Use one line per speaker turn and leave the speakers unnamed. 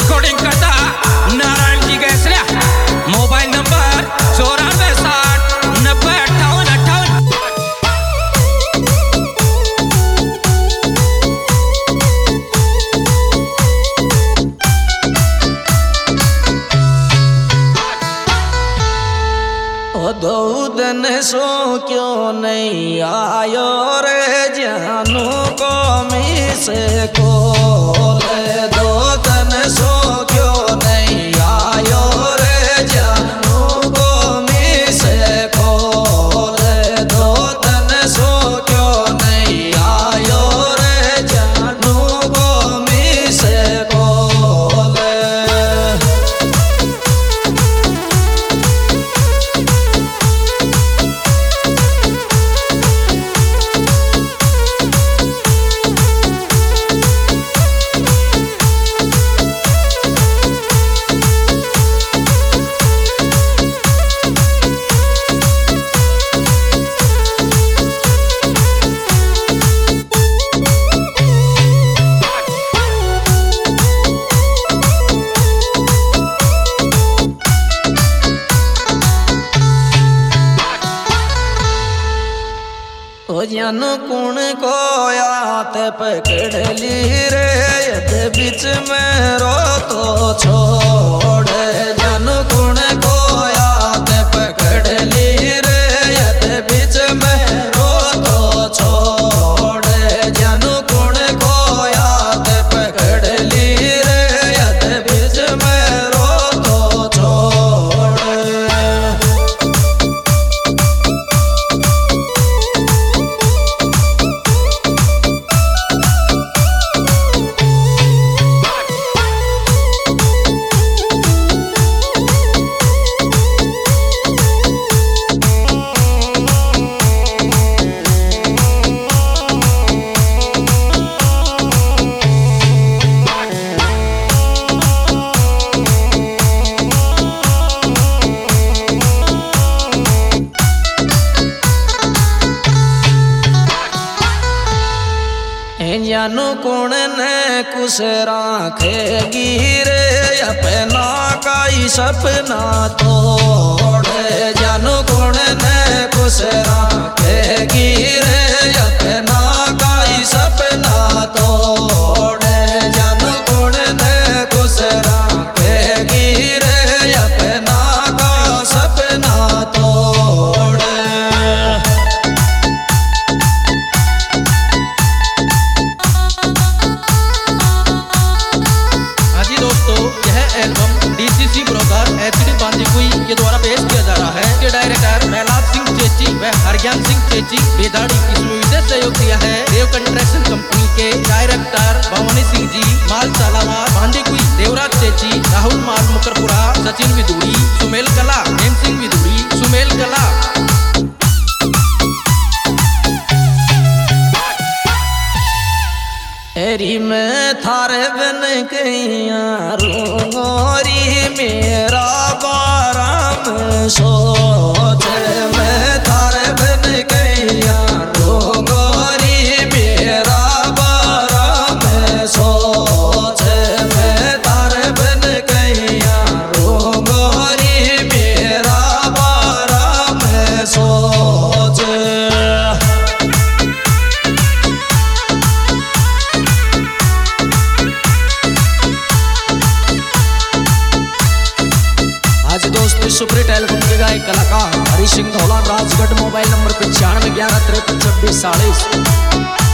Recording करता नारायण जी गैसल्या। Mobile number 94
दो दिन सो क्यों नहीं आयो रे जानू को मिसे को दो दिन सो क्यों नहीं आयो रे जानू को मिसे को दो दिन सो क्यों नहीं आयो रे जानू को मिसे को जानू कुण को आते पकड़ ली रे यद बीच में रो तो छोड़ जानू कुण को आते पकड़ ली रे यद बीच में रो तो छोड़ जानू कुण को आते पकड़ ली रे यद बीच में रो तो छोड़ जानू कुण ने कुछ राखेगी रे अपना काई सपना तोड़े जानू कुण ने कुछ राखेगी रे अपना काई सपना तोड़े जानू कुण ने कुछ राखेगी रे अपना का सपना तोड़े।
डीसीसी ब्रोकर एचडी बांदीकुई के द्वारा पेश किया जा रहा है के डायरेक्टर प्रहलाद सिंह चेची व हरज्ञान सिंह चेची बेदाड़ी। इसमें विशेष सहयोग दिया है देव कंस्ट्रक्शन कंपनी के डायरेक्टर भवानी सिंह जी, माल चालावार बांदीकुई, देवराज चेची, राहुल माल मुकरपुरा, सचिन विदुड़ी, सुमेल कला, हेम सिंह विदुड़ी, सुमेल कला।
एरी में थारे बन गईया रोरी मेरा बाराम सोच में थारे बन गईया रोरी मेरा बाराम सोच में थारे बन गईया रोरी मेरा बाराम सोच। सुप्रीत एल्बम के गायक कलाकार हरि सिंह धौलान राजगढ़। Mobile number 95 11 53 26 40।